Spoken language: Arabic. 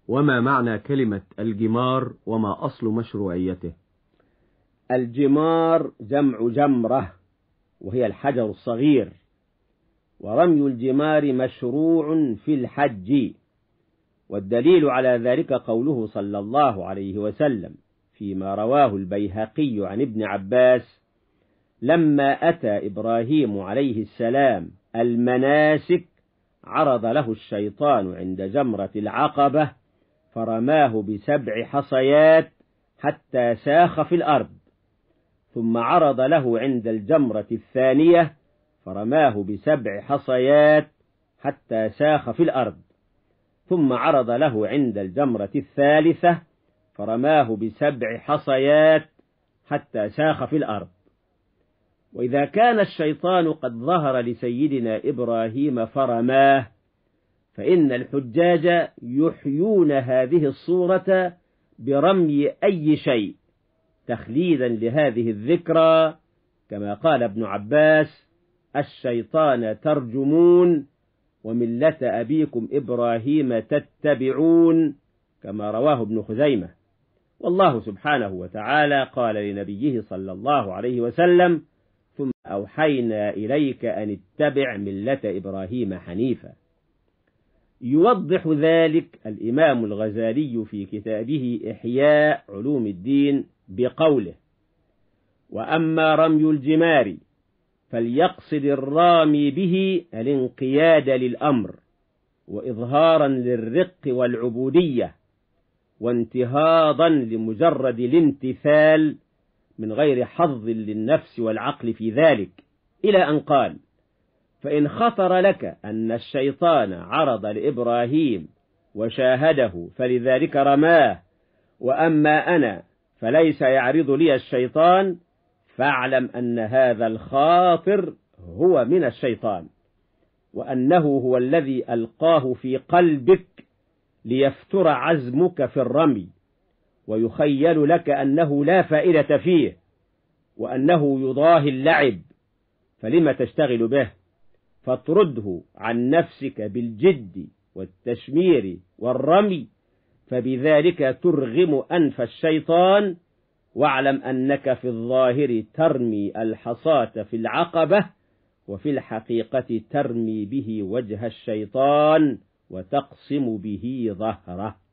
وما معنى كلمة الجمار وما أصل مشروعيته؟ الجمار جمع جمرة، وهي الحجر الصغير، ورمي الجمار مشروع في الحج. والدليل على ذلك قوله صلى الله عليه وسلم فيما رواه البيهقي عن ابن عباس: لما أتى إبراهيم عليه السلام المناسك عرض له الشيطان عند جمرة العقبة فرماه ب7 حصيات حتى ساخ في الأرض، ثم عرض له عند الجمرة الثانية فرماه ب7 حصيات حتى ساخ في الأرض، ثم عرض له عند الجمرة الثالثة فرماه ب7 حصيات حتى ساخ في الأرض. وإذا كان الشيطان قد ظهر لسيدنا إبراهيم فرماه، فإن الحجاج يحيون هذه الصورة برمي أي شيء تخليدا لهذه الذكرى، كما قال ابن عباس: الشيطان ترجمون وملة أبيكم إبراهيم تتبعون، كما رواه ابن خزيمة. والله سبحانه وتعالى قال لنبيه صلى الله عليه وسلم: ثم أوحينا إليك أن اتبع ملة إبراهيم حنيفا. يوضح ذلك الإمام الغزالي في كتابه إحياء علوم الدين بقوله: وأما رمي الجمار فليقصد الرامي به الانقياد للأمر، وإظهارا للرق والعبودية، وانتهاضا لمجرد الامتثال من غير حظ للنفس والعقل في ذلك، إلى أن قال: فإن خطر لك أن الشيطان عرض لإبراهيم وشاهده فلذلك رماه، وأما أنا فليس يعرض لي الشيطان، فاعلم أن هذا الخاطر هو من الشيطان، وأنه هو الذي ألقاه في قلبك ليفتر عزمك في الرمي، ويخيل لك أنه لا فائدة فيه، وأنه يضاهي اللعب، فلم تشتغل به؟ فاطرده عن نفسك بالجد والتشمير والرمي، فبذلك ترغم أنف الشيطان، واعلم أنك في الظاهر ترمي الحصاة في العقبة، وفي الحقيقة ترمي به وجه الشيطان وتقسم به ظهره.